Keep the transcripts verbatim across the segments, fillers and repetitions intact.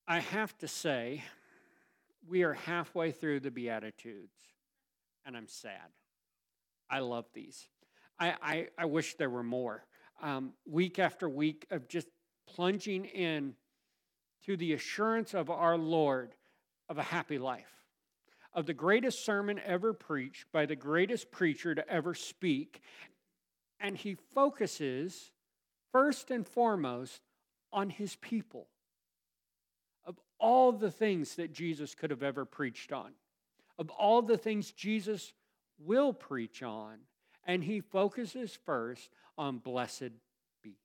I have to say, we are halfway through the Beatitudes, and I'm sad. I love these. I, I, I wish there were more. Um, week after week of just plunging in to the assurance of our Lord of a happy life, of the greatest sermon ever preached by the greatest preacher to ever speak. And he focuses first and foremost on his people. Of all the things that Jesus could have ever preached on, of all the things Jesus will preach on, and he focuses first on blessed be.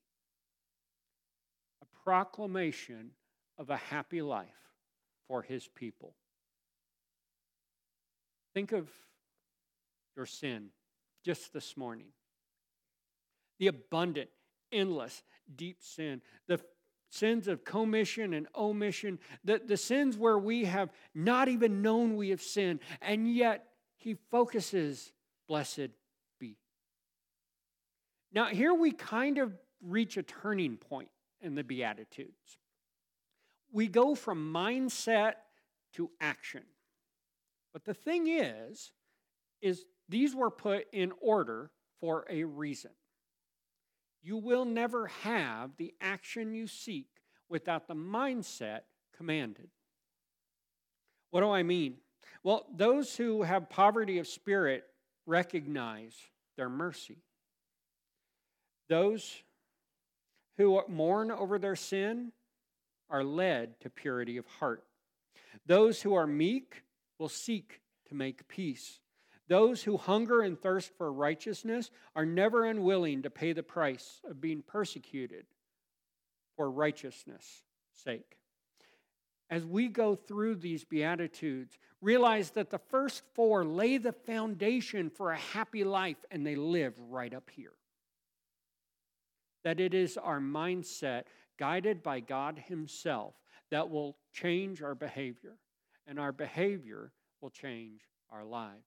A proclamation of a happy life for his people. Think of your sin just this morning. The abundant, endless, deep sin. The sins of commission and omission. The, the sins where we have not even known we have sinned. And yet he focuses, blessed be. Now here we kind of reach a turning point in the Beatitudes. We go from mindset to action. But the thing is, is these were put in order for a reason. You will never have the action you seek without the mindset commanded. What do I mean? Well, those who have poverty of spirit recognize their mercy. Those who mourn over their sin are led to purity of heart. Those who are meek will seek to make peace. Those who hunger and thirst for righteousness are never unwilling to pay the price of being persecuted for righteousness' sake. As we go through these Beatitudes, realize that the first four lay the foundation for a happy life, and they live right up here. That it is our mindset, guided by God himself, that will change our behavior, and our behavior will change our lives.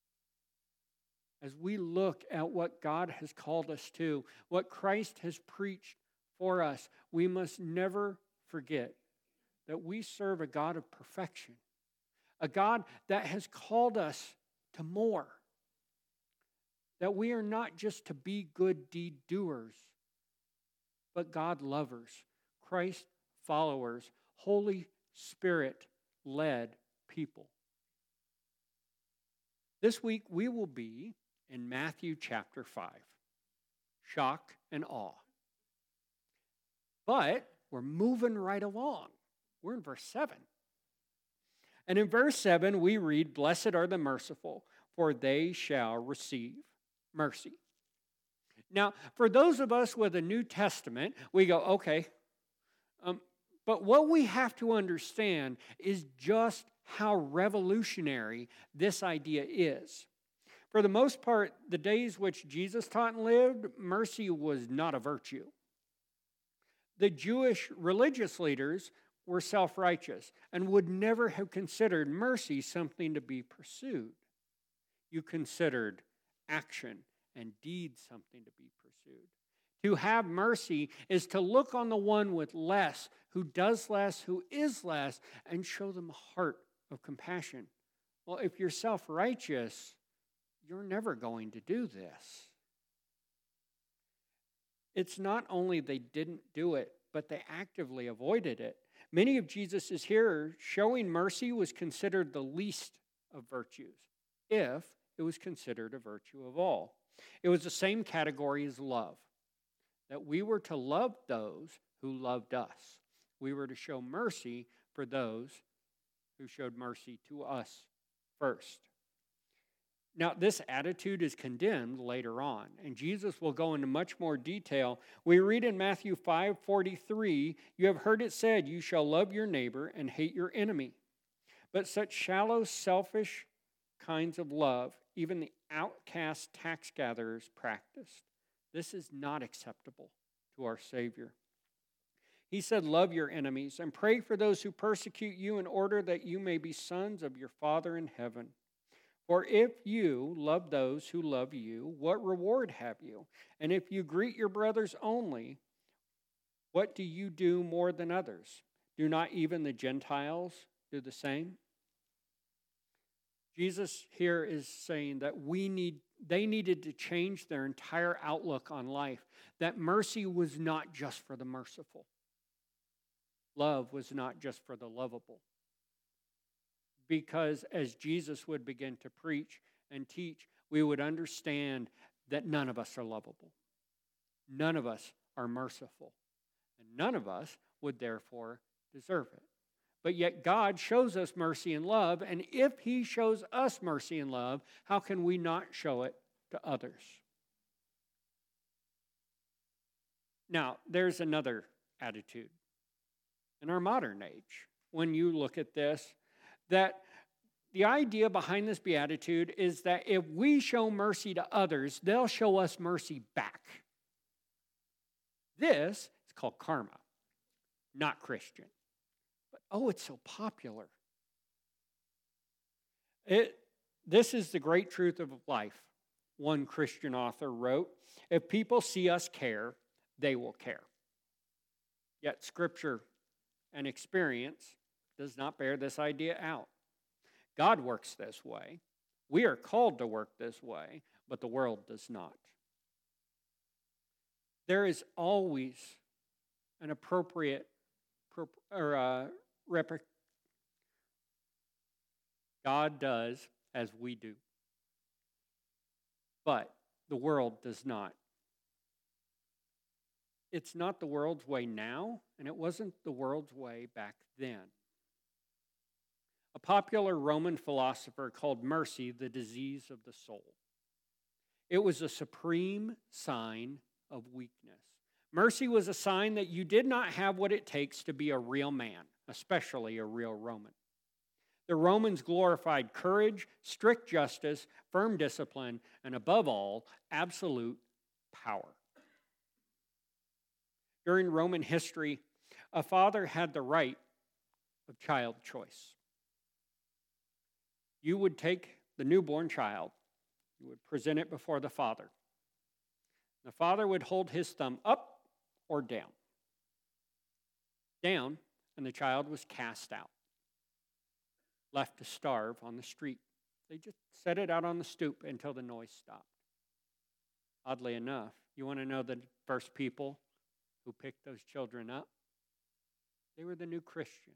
As we look at what God has called us to, what Christ has preached for us, we must never forget that we serve a God of perfection, a God that has called us to more, that we are not just to be good deed doers, but God lovers, Christ followers, Holy Spirit-led people. This week we will be in Matthew chapter five. Shock and awe. But we're moving right along. We're in verse seven. And in verse seven we read, "Blessed are the merciful, for they shall receive mercy." Now, for those of us with a New Testament, we go, okay, um, but what we have to understand is just how revolutionary this idea is. For the most part, the days which Jesus taught and lived, mercy was not a virtue. The Jewish religious leaders were self-righteous and would never have considered mercy something to be pursued. You considered action and deed something to be pursued. To have mercy is to look on the one with less, who does less, who is less, and show them a heart of compassion. Well, if you're self-righteous, you're never going to do this. It's not only they didn't do it, but they actively avoided it. Many of Jesus' hearers, showing mercy was considered the least of virtues, if it was considered a virtue of all. It was the same category as love, that we were to love those who loved us. We were to show mercy for those who showed mercy to us first. Now, this attitude is condemned later on, and Jesus will go into much more detail. We read in Matthew five forty-three, "You have heard it said, you shall love your neighbor and hate your enemy. But such shallow, selfish kinds of love, even the outcast tax gatherers practiced. This is not acceptable to our Savior. He said, love your enemies and pray for those who persecute you in order that you may be sons of your Father in heaven. For if you love those who love you, what reward have you? And if you greet your brothers only, what do you do more than others? Do not even the Gentiles do the same? Jesus here is saying that we need, they needed to change their entire outlook on life. That mercy was not just for the merciful. Love was not just for the lovable. Because as Jesus would begin to preach and teach, we would understand that none of us are lovable. None of us are merciful. And none of us would therefore deserve it. But yet God shows us mercy and love, and if he shows us mercy and love, how can we not show it to others? Now, there's another attitude in our modern age. When you look at this, that the idea behind this beatitude is that if we show mercy to others, they'll show us mercy back. This is called karma, not Christian. But oh, it's so popular. It, this is the great truth of life. One Christian author wrote, if people see us care, they will care. Yet Scripture and experience does not bear this idea out. God works this way. We are called to work this way, but the world does not. There is always an appropriate or uh, rep- God does as we do, but the world does not. It's not the world's way now, and it wasn't the world's way back then. A popular Roman philosopher called mercy the disease of the soul. It was a supreme sign of weakness. Mercy was a sign that you did not have what it takes to be a real man, especially a real Roman. The Romans glorified courage, strict justice, firm discipline, and above all, absolute power. During Roman history, a father had the right of child choice. You would take the newborn child, you would present it before the father. The father would hold his thumb up or down. Down, and the child was cast out, left to starve on the street. They just set it out on the stoop until the noise stopped. Oddly enough, you want to know the first people who picked those children up? They were the new Christians.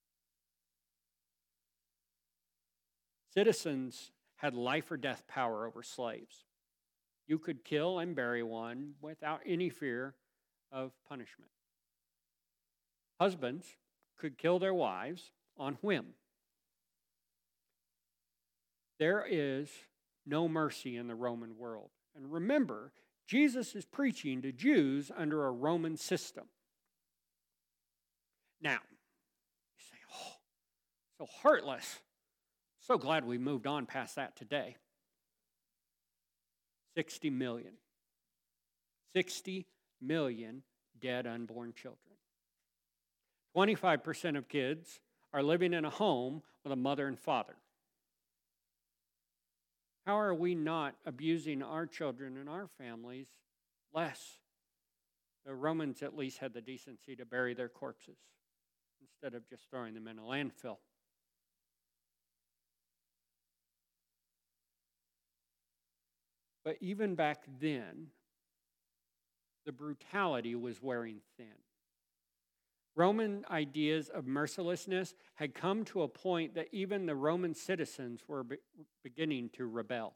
Citizens had life or death power over slaves. You could kill and bury one without any fear of punishment. Husbands could kill their wives on whim. There is no mercy in the Roman world. And remember, Jesus is preaching to Jews under a Roman system. Now, you say, oh, so heartless. So glad we moved on past that today. sixty million. sixty million dead unborn children. twenty-five percent of kids are living in a home with a mother and father. How are we not abusing our children and our families less? The Romans at least had the decency to bury their corpses instead of just throwing them in a landfill. But even back then, the brutality was wearing thin. Roman ideas of mercilessness had come to a point that even the Roman citizens were be- beginning to rebel.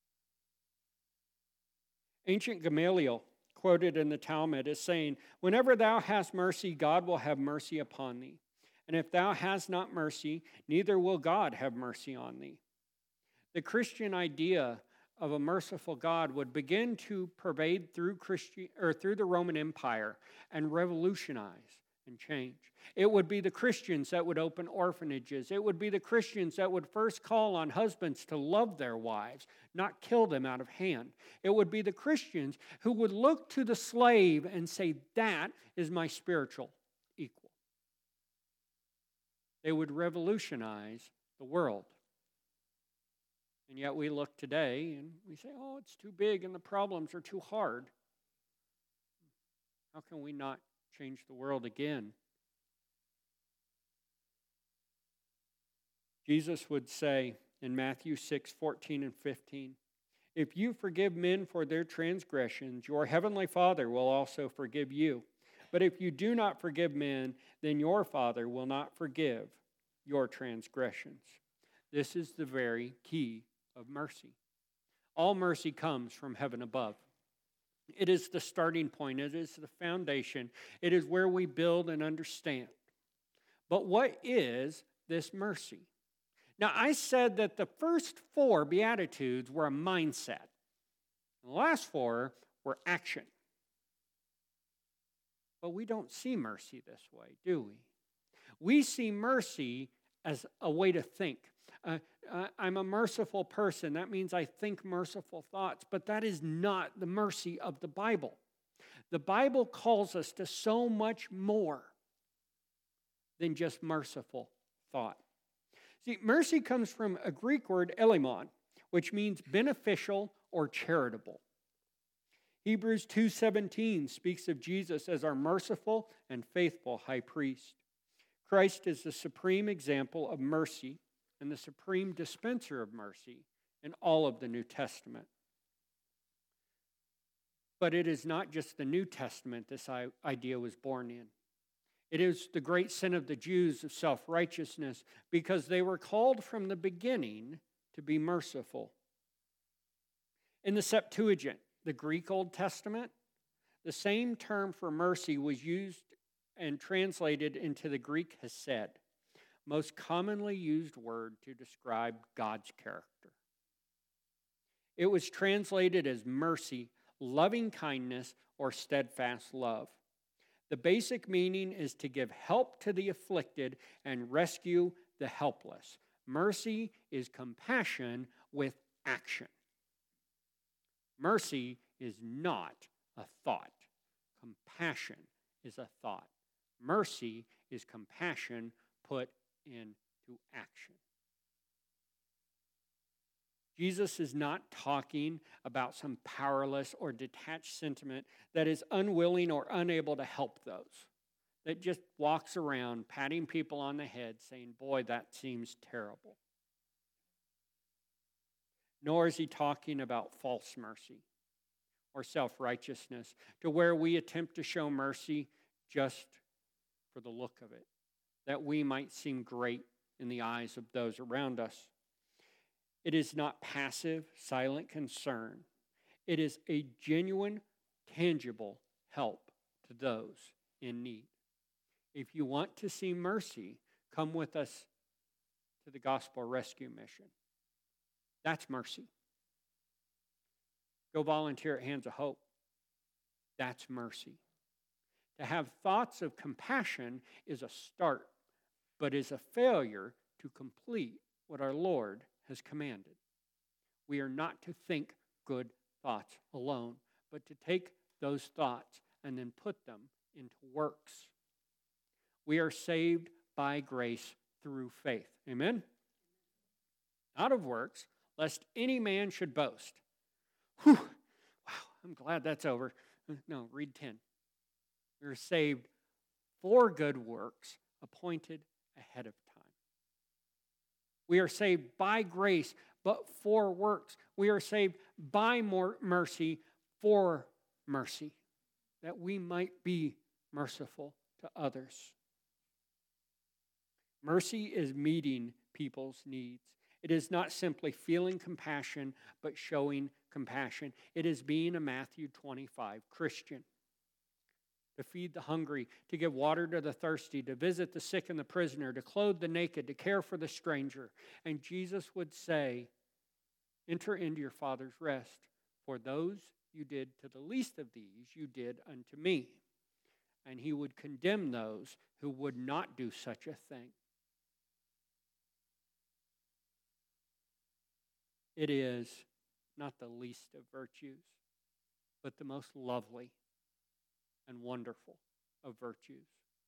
Ancient Gamaliel, quoted in the Talmud, as saying, "Whenever thou hast mercy, God will have mercy upon thee. And if thou hast not mercy, neither will God have mercy on thee." The Christian idea of a merciful God would begin to pervade through Christian or through the Roman Empire and revolutionize and change. It would be the Christians that would open orphanages. It would be the Christians that would first call on husbands to love their wives, not kill them out of hand. It would be the Christians who would look to the slave and say, that is my spiritual equal. They would revolutionize the world. And yet we look today and we say, oh, it's too big and the problems are too hard. How can we not change the world again? Jesus would say in Matthew six, fourteen and fifteen, if you forgive men for their transgressions, your heavenly Father will also forgive you. But if you do not forgive men, then your Father will not forgive your transgressions. This is the very key of mercy. All mercy comes from heaven above. It is the starting point. It is the foundation. It is where we build and understand. But what is this mercy? Now, I said that the first four Beatitudes were a mindset. The last four were action. But we don't see mercy this way, do we? We see mercy as a way to think. Uh, uh, I'm a merciful person. That means I think merciful thoughts. But that is not the mercy of the Bible. The Bible calls us to so much more than just merciful thought. See, mercy comes from a Greek word, elimon, which means beneficial or charitable. Hebrews two seventeen speaks of Jesus as our merciful and faithful high priest. Christ is the supreme example of mercy and the supreme dispenser of mercy in all of the New Testament. But it is not just the New Testament this idea was born in. It is the great sin of the Jews of self-righteousness because they were called from the beginning to be merciful. In the Septuagint, the Greek Old Testament, the same term for mercy was used and translated into the Greek hesed, most commonly used word to describe God's character. It was translated as mercy, loving kindness, or steadfast love. The basic meaning is to give help to the afflicted and rescue the helpless. Mercy is compassion with action. Mercy is not a thought. Compassion is a thought. Mercy is compassion put into action. Jesus is not talking about some powerless or detached sentiment that is unwilling or unable to help those, that just walks around patting people on the head saying, boy, that seems terrible. Nor is he talking about false mercy or self-righteousness, to where we attempt to show mercy just for the look of it, that we might seem great in the eyes of those around us. It is not passive, silent concern. It is a genuine, tangible help to those in need. If you want to see mercy, come with us to the Gospel Rescue Mission. That's mercy. Go volunteer at Hands of Hope. That's mercy. To have thoughts of compassion is a start, but is a failure to complete what our Lord has commanded. We are not to think good thoughts alone, but to take those thoughts and then put them into works. We are saved by grace through faith. Amen? Not of works, lest any man should boast. Whew. Wow, I'm glad that's over. No, read ten. We are saved for good works, appointed ahead of time. We are saved by grace, but for works. We are saved by more mercy, for mercy, that we might be merciful to others. Mercy is meeting people's needs. It is not simply feeling compassion, but showing compassion. It is being a Matthew twenty-five Christian. To feed the hungry, to give water to the thirsty, to visit the sick and the prisoner, to clothe the naked, to care for the stranger. And Jesus would say, enter into your Father's rest. For those you did to the least of these, you did unto me. And he would condemn those who would not do such a thing. It is not the least of virtues, but the most lovely and wonderful of virtues.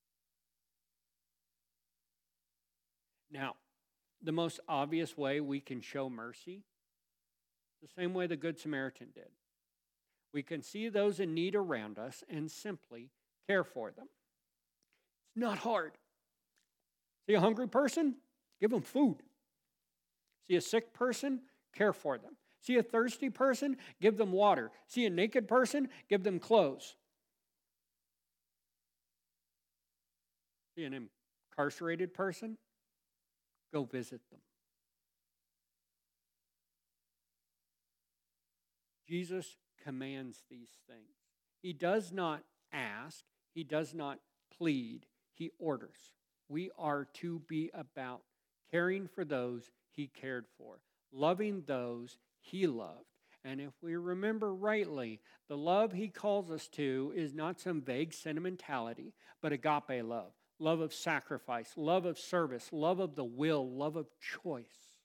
Now, the most obvious way we can show mercy is the same way the Good Samaritan did. We can see those in need around us and simply care for them. It's not hard. See a hungry person? Give them food. See a sick person? Care for them. See a thirsty person? Give them water. See a naked person? Give them clothes. See an incarcerated person? Go visit them. Jesus commands these things. He does not ask. He does not plead. He orders. We are to be about caring for those he cared for, loving those he loved. And if we remember rightly, the love he calls us to is not some vague sentimentality, but agape love, love of sacrifice, love of service, love of the will, love of choice.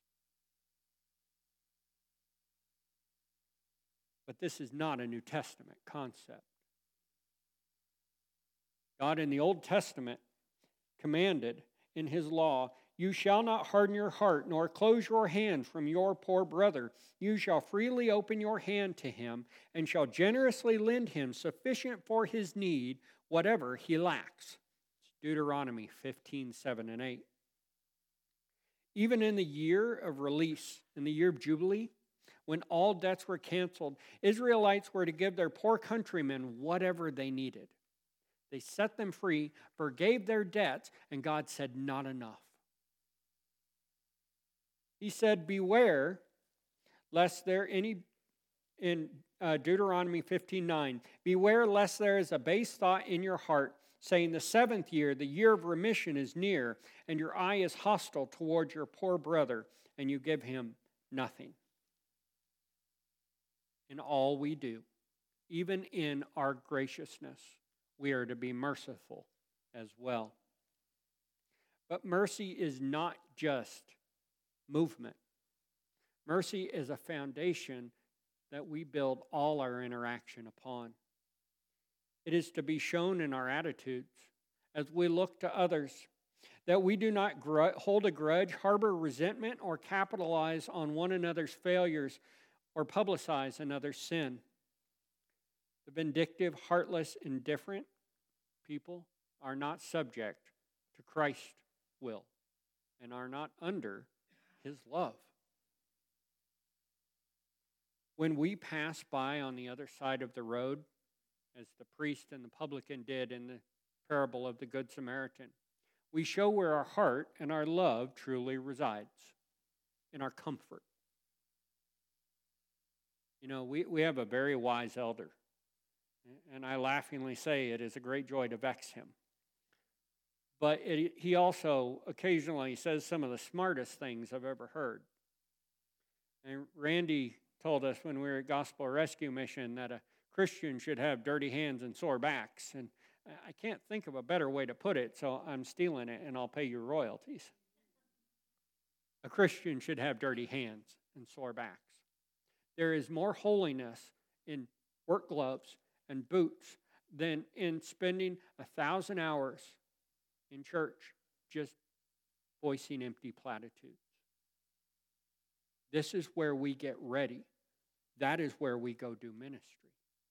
But this is not a New Testament concept. God in the Old Testament commanded in his law, "You shall not harden your heart, nor close your hand from your poor brother. You shall freely open your hand to him, and shall generously lend him sufficient for his need, whatever he lacks." It's Deuteronomy fifteen, seven and eight. Even in the year of release, in the year of Jubilee, when all debts were canceled, Israelites were to give their poor countrymen whatever they needed. They set them free, forgave their debts, and God said, not enough. He said, beware, lest there any, in uh, Deuteronomy fifteen nine, beware lest there is a base thought in your heart, saying the seventh year, the year of remission is near, and your eye is hostile toward your poor brother, and you give him nothing. In all we do, even in our graciousness, we are to be merciful as well. But mercy is not just movement. Mercy is a foundation that we build all our interaction upon. It is to be shown in our attitudes as we look to others, that we do not gr- hold a grudge, harbor resentment, or capitalize on one another's failures or publicize another's sin. The vindictive, heartless, indifferent people are not subject to Christ's will and are not under his love. When we pass by on the other side of the road, as the priest and the publican did in the parable of the Good Samaritan, we show where our heart and our love truly resides, in our comfort. You know, we, we have a very wise elder, and I laughingly say it is a great joy to vex him. But it, he also occasionally says some of the smartest things I've ever heard. And Randy told us when we were at Gospel Rescue Mission that a Christian should have dirty hands and sore backs. And I can't think of a better way to put it, so I'm stealing it and I'll pay you royalties. A Christian should have dirty hands and sore backs. There is more holiness in work gloves and boots than in spending a thousand hours in church just voicing empty platitudes. This is where we get ready. That is where we go do ministry.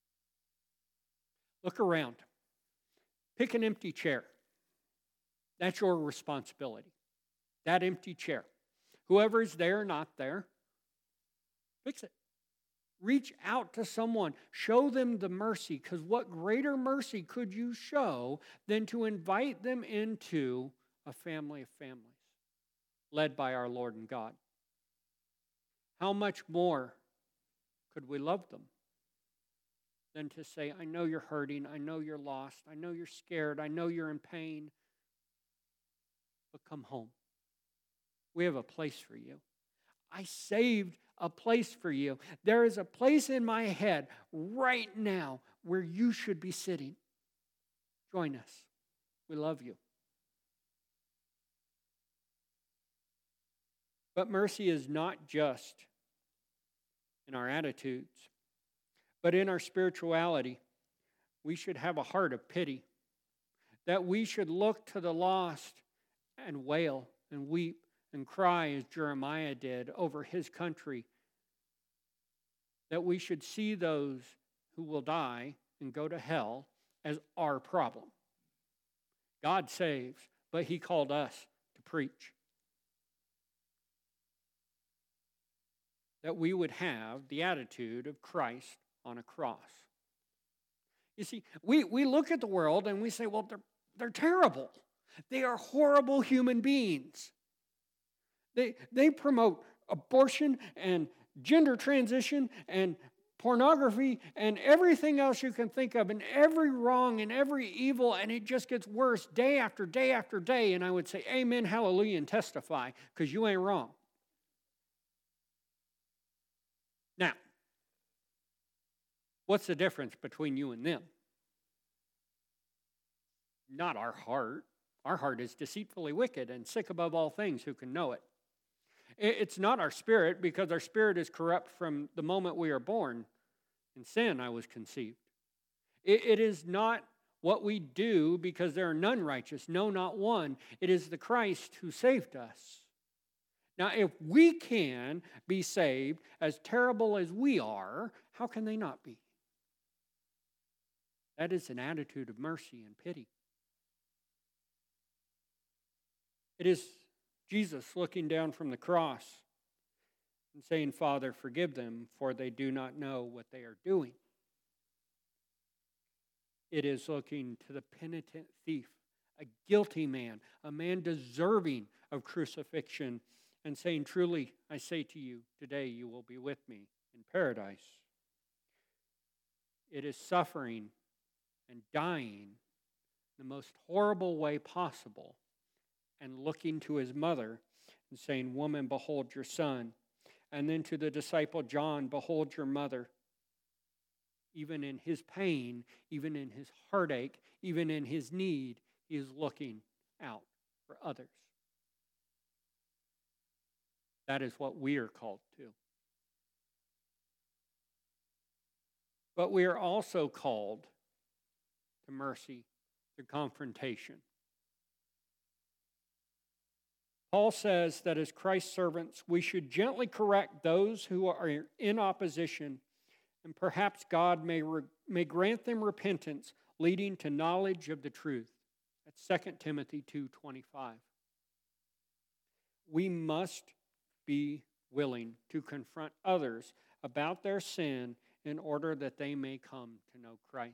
Look around. Pick an empty chair. That's your responsibility. That empty chair. Whoever is there or not there, fix it. Reach out to someone. Show them the mercy, because what greater mercy could you show than to invite them into a family of families led by our Lord and God? How much more could we love them than to say, I know you're hurting, I know you're lost, I know you're scared, I know you're in pain, but come home. We have a place for you. I saved a place for you. There is a place in my head right now where you should be sitting. Join us. We love you. But mercy is not just in our attitudes, but in our spirituality. We should have a heart of pity, that we should look to the lost and wail and weep and cry as Jeremiah did over his country, that we should see those who will die and go to hell as our problem. God saves, but he called us to preach. that we would have the attitude of Christ on a cross. You see, we, we look at the world and we say, well, they're, they're terrible. They are horrible human beings. They, they promote abortion and gender transition and pornography and everything else you can think of, and every wrong and every evil, and it just gets worse day after day after day. And I would say, amen, hallelujah, and testify, because you ain't wrong. Now, what's the difference between you and them? Not our heart. Our heart is deceitfully wicked and sick above all things. Who can know it? It's not our spirit, because our spirit is corrupt from the moment we are born. In sin, I was conceived. It is not what we do, because there are none righteous, no, not one. It is the Christ who saved us. Now, if we can be saved, as terrible as we are, how can they not be? That is an attitude of mercy and pity. It is Jesus looking down from the cross and saying, Father, forgive them, for they do not know what they are doing. It is looking to the penitent thief, a guilty man, a man deserving of crucifixion, and saying, truly, I say to you, today you will be with me in paradise. It is suffering and dying the most horrible way possible, and looking to his mother and saying, woman, behold your son. And then to the disciple John, behold your mother. Even in his pain, even in his heartache, even in his need, he is looking out for others. That is what we are called to. But we are also called to mercy, to confrontation. Paul says that as Christ's servants, we should gently correct those who are in opposition, and perhaps God may, re- may grant them repentance, leading to knowledge of the truth. That's Second Timothy two twenty-five. We must be willing to confront others about their sin in order that they may come to know Christ.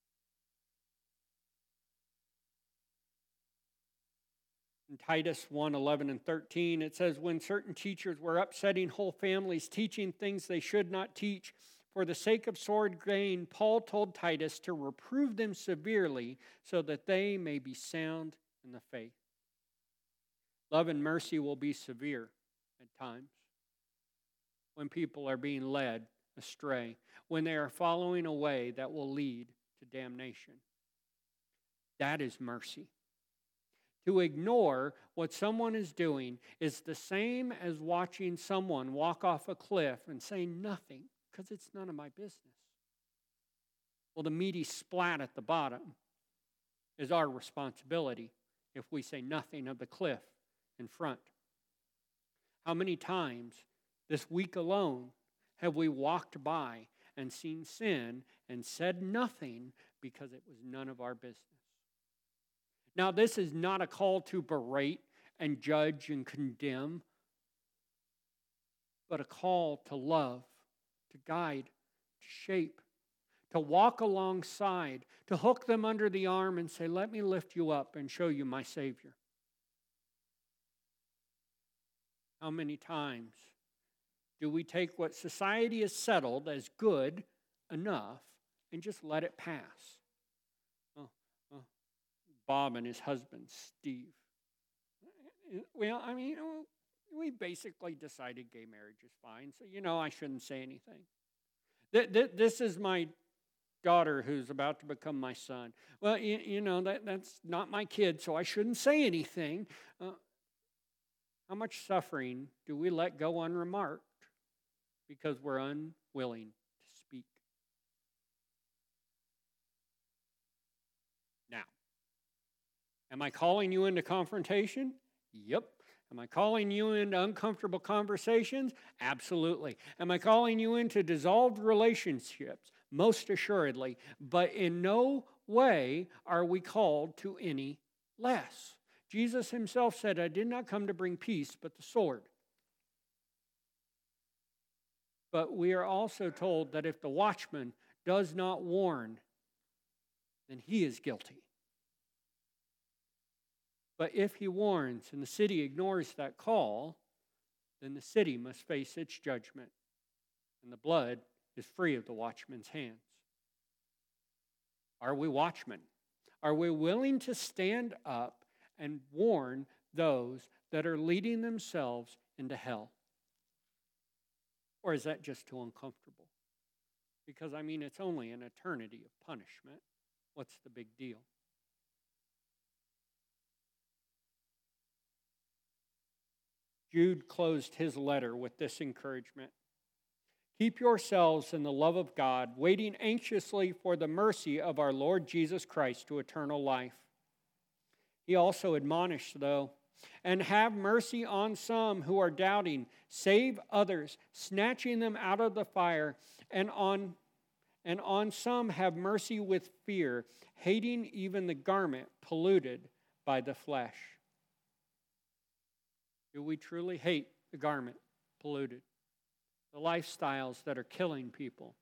In Titus one eleven and thirteen, it says, when certain teachers were upsetting whole families, teaching things they should not teach, for the sake of sword gain, Paul told Titus to reprove them severely so that they may be sound in the faith. Love and mercy will be severe at times when people are being led astray, when they are following a way that will lead to damnation. That is mercy. To ignore what someone is doing is the same as watching someone walk off a cliff and saying nothing, because it's none of my business. Well, the meaty splat at the bottom is our responsibility if we say nothing of the cliff in front. How many times this week alone have we walked by and seen sin and said nothing because it was none of our business? Now, this is not a call to berate and judge and condemn, but a call to love, to guide, to shape, to walk alongside, to hook them under the arm and say, let me lift you up and show you my Savior. How many times do we take what society has settled as good enough and just let it pass? Bob and his husband, Steve. Well, I mean, we basically decided gay marriage is fine, so, you know, I shouldn't say anything. This is my daughter who's about to become my son. Well, you, you know, that, that's not my kid, so I shouldn't say anything. Uh, how much suffering do we let go unremarked because we're unwilling to speak? Now, am I calling you into confrontation? Yep. Am I calling you into uncomfortable conversations? Absolutely. Am I calling you into dissolved relationships? Most assuredly. But in no way are we called to any less. Jesus himself said, I did not come to bring peace, but the sword. But we are also told that if the watchman does not warn, then he is guilty. But if he warns and the city ignores that call, then the city must face its judgment, and the blood is free of the watchman's hands. Are we watchmen? Are we willing to stand up and warn those that are leading themselves into hell? Or is that just too uncomfortable? Because, I mean, it's only an eternity of punishment. What's the big deal? Jude closed his letter with this encouragement. Keep yourselves in the love of God, waiting anxiously for the mercy of our Lord Jesus Christ to eternal life. He also admonished, though, and have mercy on some who are doubting, save others, snatching them out of the fire, and on, and on some have mercy with fear, hating even the garment polluted by the flesh. Do we truly hate the garment polluted? The lifestyles that are killing people?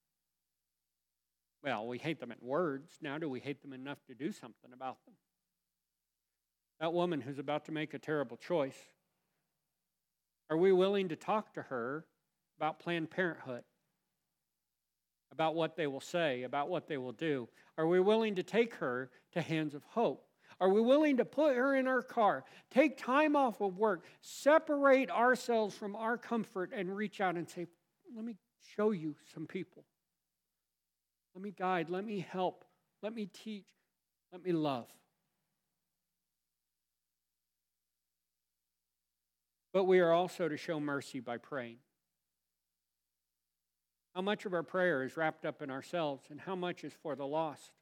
Well, we hate them in words. Now do we hate them enough to do something about them? That woman who's about to make a terrible choice, are we willing to talk to her about Planned Parenthood? About what they will say, about what they will do? Are we willing to take her to Hands of Hope? Are we willing to put her in our car, take time off of work, separate ourselves from our comfort, and reach out and say, let me show you some people. Let me guide, let me help, let me teach, let me love. But we are also to show mercy by praying. How much of our prayer is wrapped up in ourselves, and how much is for the lost?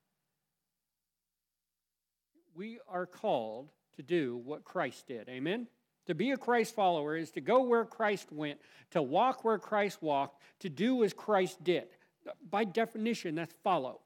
We are called to do what Christ did. Amen? To be a Christ follower is to go where Christ went, to walk where Christ walked, to do as Christ did. By definition, that's follow.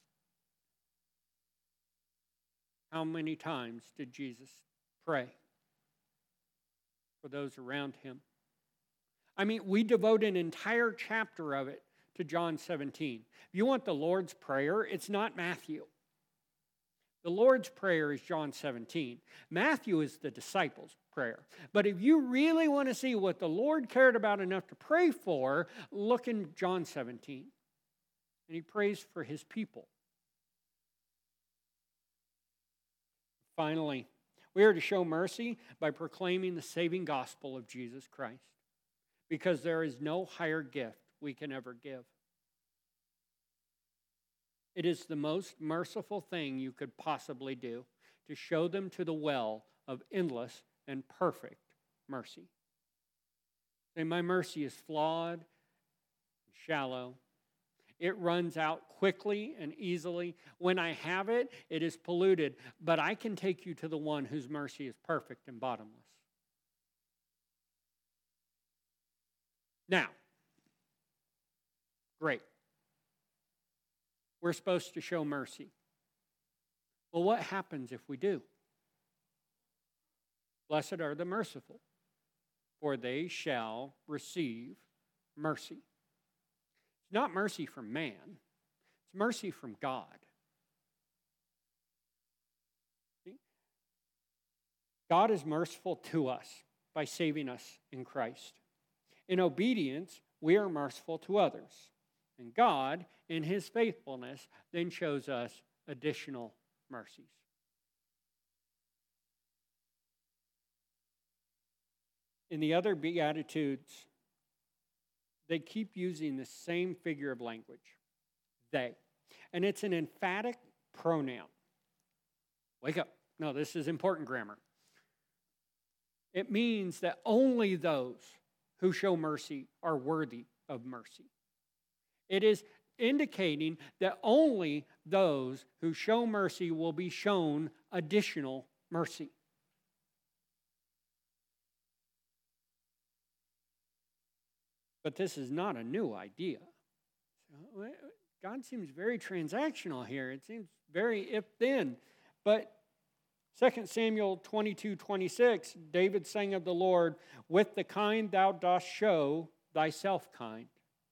How many times did Jesus pray for those around him? I mean, we devote an entire chapter of it to John seventeen. If you want the Lord's Prayer, it's not Matthew. The Lord's Prayer is John seventeen. Matthew is the disciples' prayer. But if you really want to see what the Lord cared about enough to pray for, look in John seventeen. And he prays for his people. Finally, we are to show mercy by proclaiming the saving gospel of Jesus Christ, because there is no higher gift we can ever give. It is the most merciful thing you could possibly do to show them to the well of endless and perfect mercy. Say, my mercy is flawed and shallow. It runs out quickly and easily. When I have it, it is polluted, but I can take you to the one whose mercy is perfect and bottomless. Now, great. We're supposed to show mercy. Well, what happens if we do? Blessed are the merciful, for they shall receive mercy. It's not mercy from man. It's mercy from God. See? God is merciful to us by saving us in Christ. In obedience, we are merciful to others. And God, in his faithfulness, then shows us additional mercies. In the other Beatitudes, they keep using the same figure of language, they. And it's an emphatic pronoun. Wake up. No, this is important grammar. It means that only those who show mercy are worthy of mercy. It is indicating that only those who show mercy will be shown additional mercy. But this is not a new idea. God seems very transactional here. It seems very if-then. But Second Samuel twenty-two twenty-six, David sang of the Lord, with the kind thou dost show, thyself kind.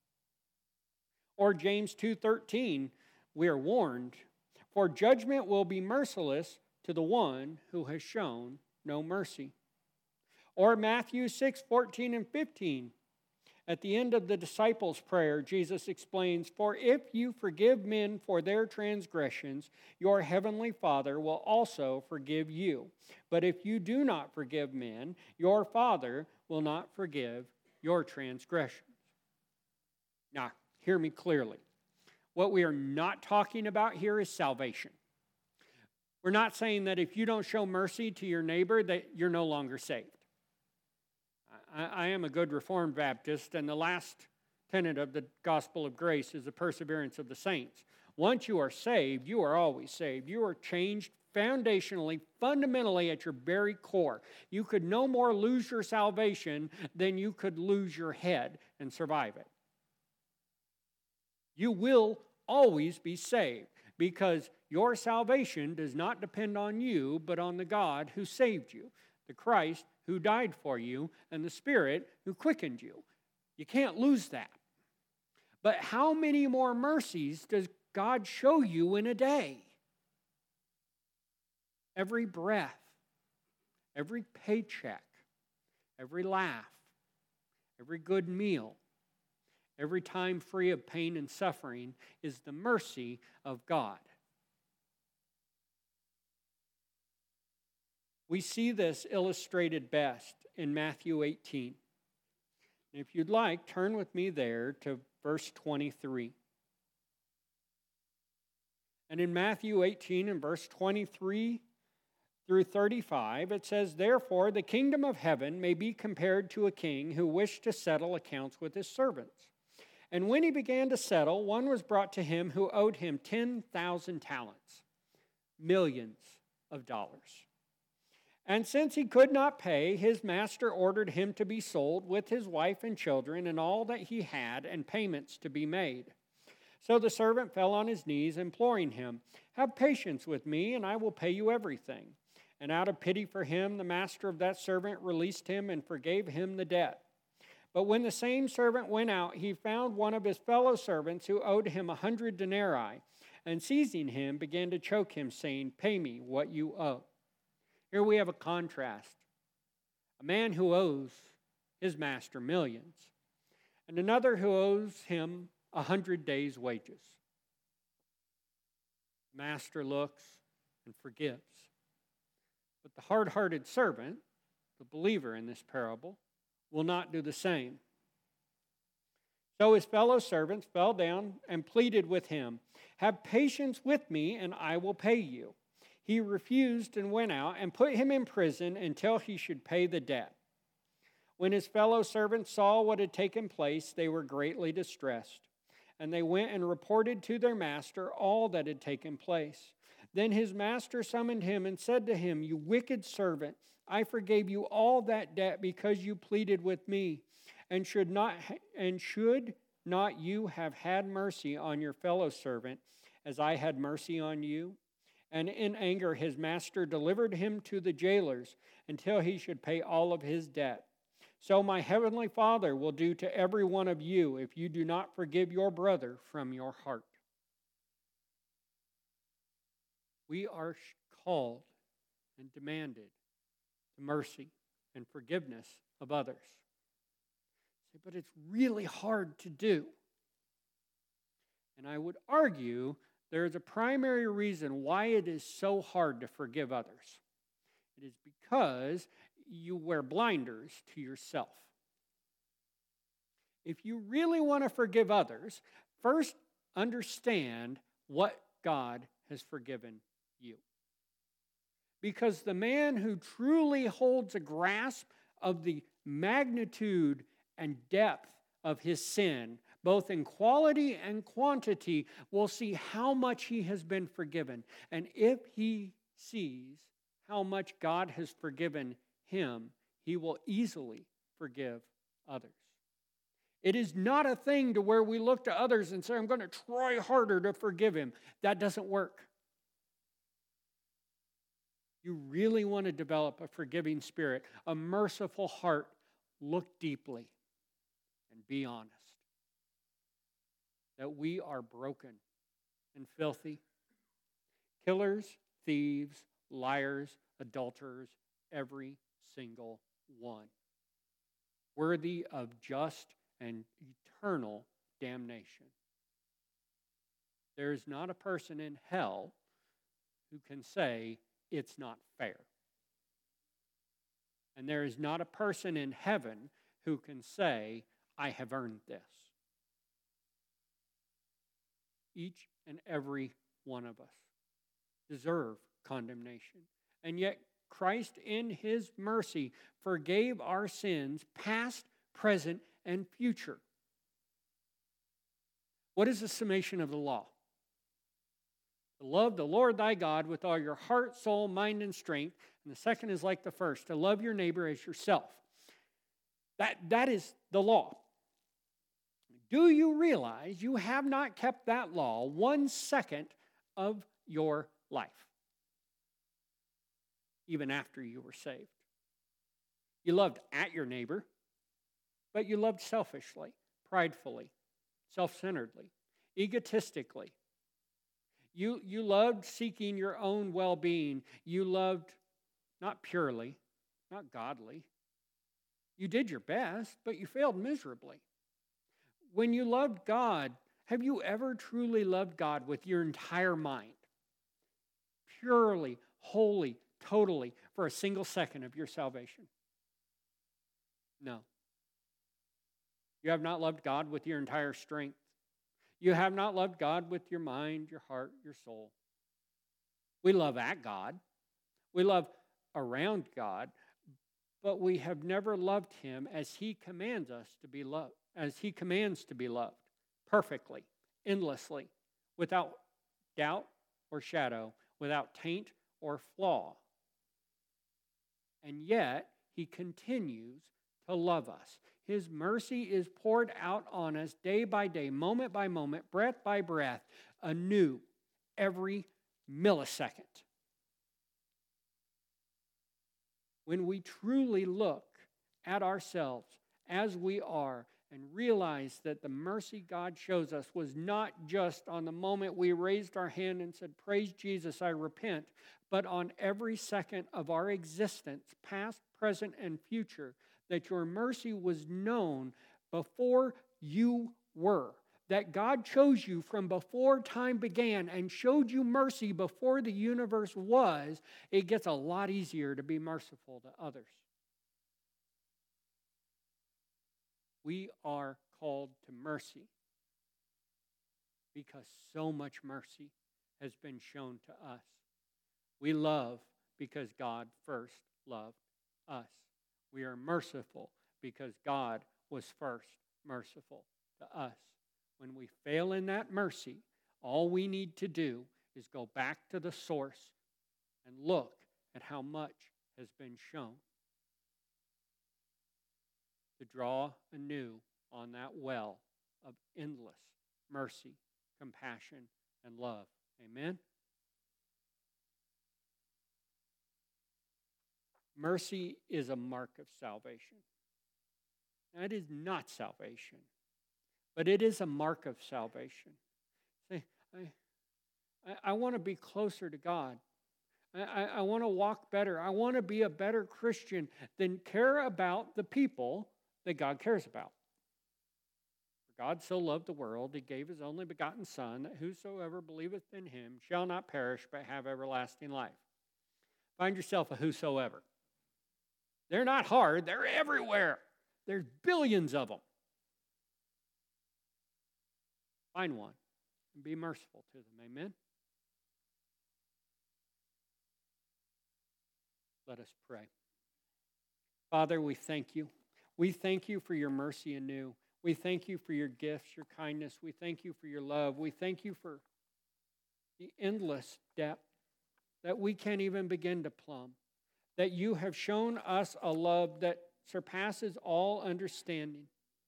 Or James two thirteen, we are warned, for judgment will be merciless to the one who has shown no mercy. Or Matthew six fourteen and fifteen, at the end of the disciples' prayer, Jesus explains, for if you forgive men for their transgressions, your heavenly Father will also forgive you. But if you do not forgive men, your Father will not forgive your transgressions. Now, hear me clearly. What we are not talking about here is salvation. We're not saying that if you don't show mercy to your neighbor, that you're no longer saved. I, I am a good Reformed Baptist, and the last tenet of the gospel of grace is the perseverance of the saints. Once you are saved, you are always saved. You are changed foundationally, fundamentally at your very core. You could no more lose your salvation than you could lose your head and survive it. You will always be saved because your salvation does not depend on you, but on the God who saved you, the Christ who died for you, and the Spirit who quickened you. You can't lose that. But how many more mercies does God show you in a day? Every breath, every paycheck, every laugh, every good meal, every time free of pain and suffering is the mercy of God. We see this illustrated best in Matthew eighteen. If you'd like, turn with me there to verse twenty-three. And in Matthew eighteen and verse twenty-three through thirty-five, it says, therefore, the kingdom of heaven may be compared to a king who wished to settle accounts with his servants. And when he began to settle, one was brought to him who owed him ten thousand talents, millions of dollars. And since he could not pay, his master ordered him to be sold with his wife and children and all that he had, and payments to be made. So the servant fell on his knees, imploring him, have patience with me, and I will pay you everything. And out of pity for him, the master of that servant released him and forgave him the debt. But when the same servant went out, he found one of his fellow servants who owed him a hundred denarii, and seizing him, began to choke him, saying, pay me what you owe. Here we have a contrast. A man who owes his master millions, and another who owes him a hundred days' wages. The master looks and forgives. But the hard-hearted servant, the believer in this parable, will not do the same. So his fellow servants fell down and pleaded with him, have patience with me, and I will pay you. He refused and went out and put him in prison until he should pay the debt. When his fellow servants saw what had taken place, they were greatly distressed. And they went and reported to their master all that had taken place. Then his master summoned him and said to him, you wicked servant, I forgave you all that debt because you pleaded with me. And should not, and should not you have had mercy on your fellow servant as I had mercy on you? And in anger his master delivered him to the jailers until he should pay all of his debt. So my heavenly Father will do to every one of you if you do not forgive your brother from your heart. We are called and demanded to mercy and forgiveness of others. But it's really hard to do. And I would argue there is a primary reason why it is so hard to forgive others. It is because you wear blinders to yourself. If you really want to forgive others, first understand what God has forgiven you. Because the man who truly holds a grasp of the magnitude and depth of his sin, both in quality and quantity, will see how much he has been forgiven. And if he sees how much God has forgiven him, he will easily forgive others. It is not a thing to where we look to others and say, I'm going to try harder to forgive him. That doesn't work. You really want to develop a forgiving spirit, a merciful heart, look deeply. and be honest. That we are broken and filthy. Killers, thieves, liars, adulterers, every single one. Worthy of just and eternal damnation. There is not a person in hell who can say it's not fair. And there is not a person in heaven who can say, I have earned this. Each and every one of us deserve condemnation. And yet Christ, in his mercy, forgave our sins, past, present, and future. What is the summation of the law? To love the Lord thy God with all your heart, soul, mind, and strength. And the second is like the first, to love your neighbor as yourself. That, that is the law. Do you realize you have not kept that law one second of your life? Even after you were saved. You loved at your neighbor, but you loved selfishly, pridefully, self-centeredly, egotistically. You, you loved seeking your own well-being. You loved not purely, not godly. You did your best, but you failed miserably. When you loved God, have you ever truly loved God with your entire mind? Purely, wholly, totally, for a single second of your salvation? No. You have not loved God with your entire strength. You have not loved God with your mind, your heart, your soul. We love at God. We love around God, but we have never loved him as he commands us to be loved, as he commands to be loved, perfectly, endlessly, without doubt or shadow, without taint or flaw. And yet, he continues to love us. His mercy is poured out on us day by day, moment by moment, breath by breath, anew, every millisecond. When we truly look at ourselves as we are and realize that the mercy God shows us was not just on the moment we raised our hand and said, praise Jesus, I repent, but on every second of our existence, past, present, and future, that your mercy was known before you were. That God chose you from before time began and showed you mercy before the universe was, it gets a lot easier to be merciful to others. We are called to mercy because so much mercy has been shown to us. We love because God first loved us. We are merciful because God was first merciful to us. When we fail in that mercy, all we need to do is go back to the source and look at how much has been shown. To draw anew on that well of endless mercy, compassion, and love. Amen? Mercy is a mark of salvation. That is not salvation, but it is a mark of salvation. Say, I, I, I want to be closer to God. I, I, I want to walk better. I want to be a better Christian than care about the people that God cares about. For God so loved the world, he gave his only begotten Son, that whosoever believeth in him shall not perish, but have everlasting life. Find yourself a whosoever. They're not hard. They're everywhere. There's billions of them. Find one and be merciful to them. Amen? Let us pray. Father, we thank you. We thank you for your mercy anew. We thank you for your gifts, your kindness. We thank you for your love. We thank you for the endless depth that we can't even begin to plumb. That you have shown us a love that surpasses all understanding.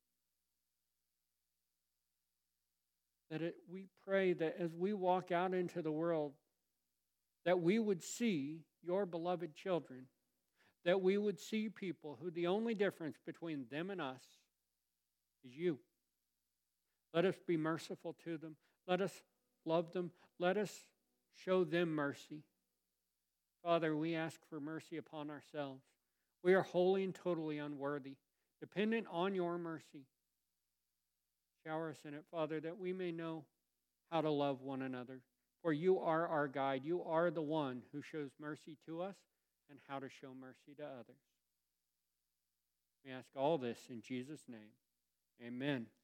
That it, we pray that as we walk out into the world, that we would see your beloved children, that we would see people who the only difference between them and us is you. Let us be merciful to them. Let us love them. Let us show them mercy. Father, we ask for mercy upon ourselves. We are wholly and totally unworthy, dependent on your mercy. Shower us in it, Father, that we may know how to love one another. For you are our guide. You are the one who shows mercy to us and how to show mercy to others. We ask all this in Jesus' name. Amen.